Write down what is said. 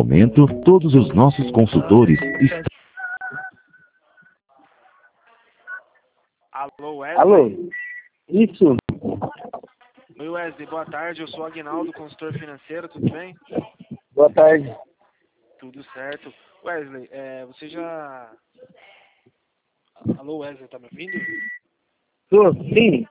momento, todos os nossos consultores estão... Alô, Wesley? Alô? Isso. Oi, Wesley, boa tarde. Eu sou o Aguinaldo, consultor financeiro, tudo bem? Boa tarde. Tudo certo. Wesley, você já... Alô, Wesley, tá me ouvindo? Tô, sim.